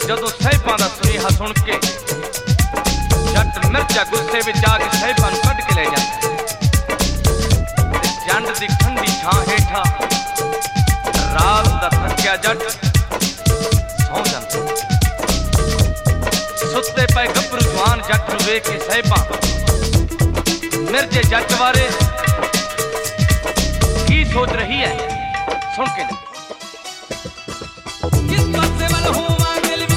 जदों साहिबां दा सुनेहा सुन के जट मिर्जा गुस्से विच आ के साहिबां नूं कढ के ले जांदा जंड दी ठंडी छां हेठा रात दा थकिया जट सौ जांदा सुत्ते पे गभरू जवान जट नूं वेख के साहिबां मिर्जे जट बारे की सोच रही है सुन के